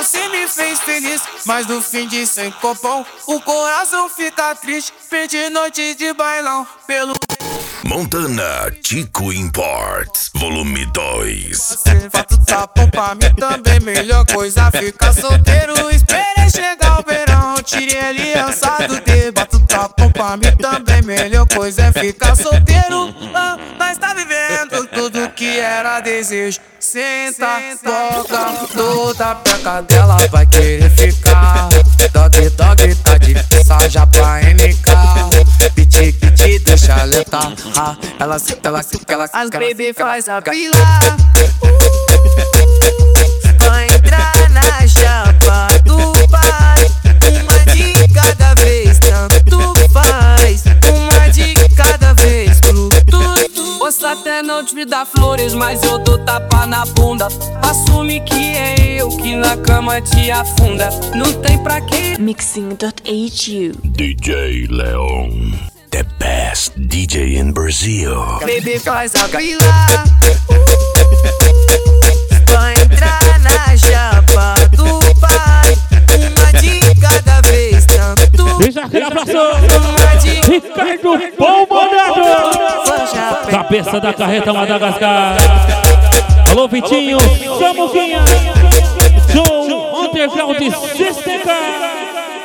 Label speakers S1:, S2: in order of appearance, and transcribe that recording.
S1: você me fez feliz, mas no fim de sem copão o coração fica triste. Perdi noite de bailão pelo
S2: Montana Chico Imports, volume 2.
S1: fato tá bom pra mim também. Melhor coisa ficar solteiro. Esperei chegar o verão, tirei a aliança do dedo. Bato tá bom pra mim também. Melhor coisa é ficar solteiro. Nós tá vivendo tudo que era desejo. Senta, toca, toda peca dela vai querer ficar. Dog, dog, tá de já pra NK. Piti, piti, deixa letar. Ela senta, ela
S3: As baby faz a
S1: fila.
S3: Vai entrar na chapa do pai. Uma de cada vez, tanto faz. Uma de cada vez, tudo. Posso até não te dar flores, mas eu dou tapa na bunda. Assume que é eu que na cama te afunda. Não tem pra quê.
S4: Mixing.hu
S2: DJ Leon, the best DJ in Brazil.
S3: Baby faz a fila. Vai entrar na chapa do pai. Uma de cada vez, tanto.
S5: Deixa aquele abraço.
S3: Uma de
S5: Ricardo Bom Mandado, cabeça da carreta Madagascar. Alô Vitinho, Samuquinha, João Underground System.